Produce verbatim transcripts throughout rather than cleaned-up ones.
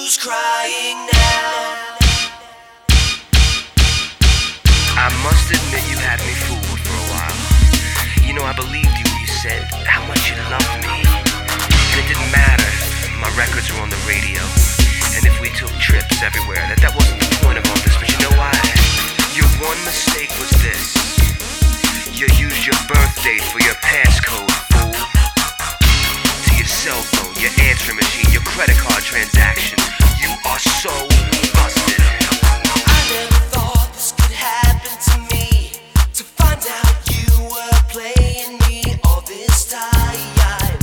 Who's crying now? I must admit you had me fooled for a while. You know, I believed you when you said how much you loved me. And it didn't matter, my records were on the radio. And if we took trips everywhere, that that wasn't the point of all this. But you know why? Your one mistake was this. You used your birth date for your passcode, fool. To your cell phone, your answering machine, your credit card transaction. You are so busted. I never thought this could happen to me. To find out you were playing me all this time.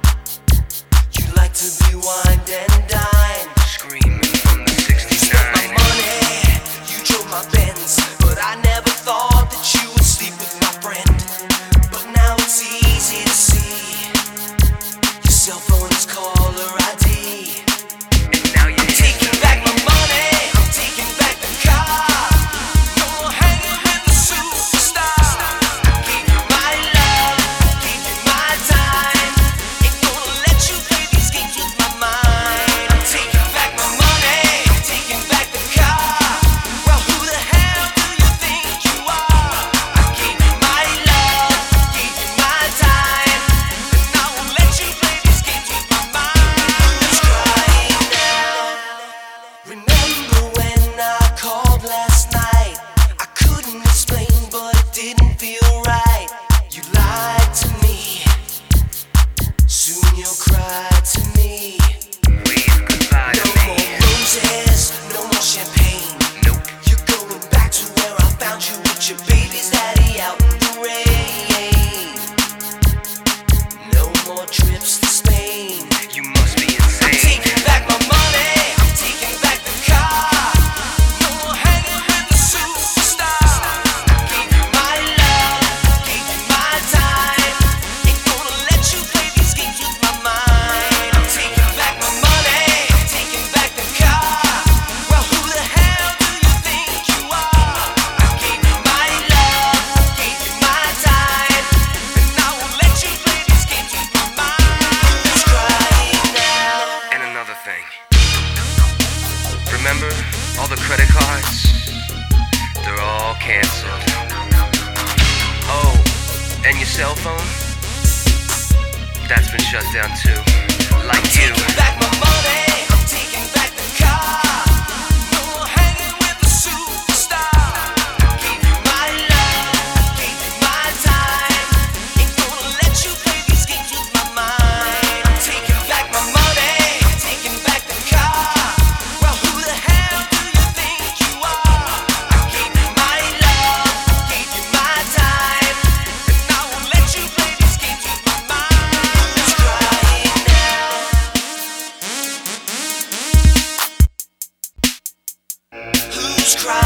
You like to be wined and dined. Screaming from the sixty-nine. My money, you drove my Benz, but I never thought that you would sleep with my friend. But now it's easy to see. Your cell phone is caller I D. And now you're Taking back my money, I'm taking back the car. No more hanging with the superstar. I gave you my love, gave you my time. Ain't gonna let you play these games with my mind. I'm taking back my money, I'm taking back the car. Well, who the hell do you think you are? I gave you my love, gave you my time, and I won't let you play these games with my mind. Who's crying now? Remember when I called last night? I couldn't explain, but it didn't feel right. You lied to me. Soon you'll cry to me. wave goodbye No to me. more roses, no more champagne. Nope. You're going back to where I found you with your baby's daddy out in the rain. No more trips to Spain. You must be I'm insane. taking back my money, I'm taking back the car. No more hanging with the superstar. I gave you my love, gave you my time. Ain't gonna let you play these games with my mind. I'm taking back my money, I'm taking back the car. Well, who the hell do you think you are? I gave you my love, gave you my time, and I won't let you play these games with my mind. Who's crying now? And another thing. Remember all the credit cards? They're all canceled. Oh, and your cell phone? That's been shut down too. Like you. Taking back my money, I'm taking back the car. No more hanging with the superstar. I gave you my love, gave you my time. Ain't gonna let you play these games with my mind. I'm taking back my money, I'm taking back the car. Well, who the hell do you think you are? I gave you my love, gave you my time, and I won't let you play these games with my mind. Who's crying now? Who's crying?